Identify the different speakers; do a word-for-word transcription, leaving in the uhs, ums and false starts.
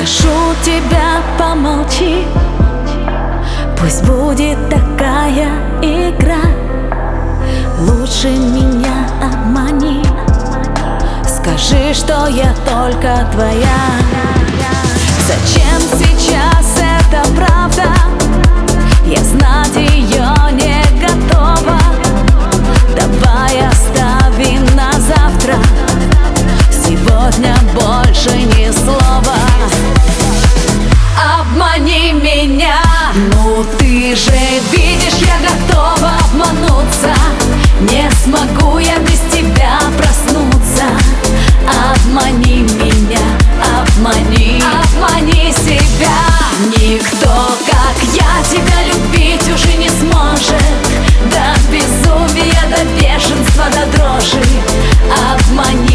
Speaker 1: Прошу тебя, помолчи. Пусть будет такая игра. Лучше меня обмани. Скажи, что я только твоя. Зачем сейчас эта правда? Я знать ее не готова. Давай оставим на завтра. Сегодня больше ни слова. Обмани меня. Ну ты же видишь, я готова обмануться. Не смогу я без тебя проснуться. Обмани меня, обмани, обмани себя. Никто, как я, тебя любить уже не сможет. До безумия, до бешенства, до дрожи. Обмани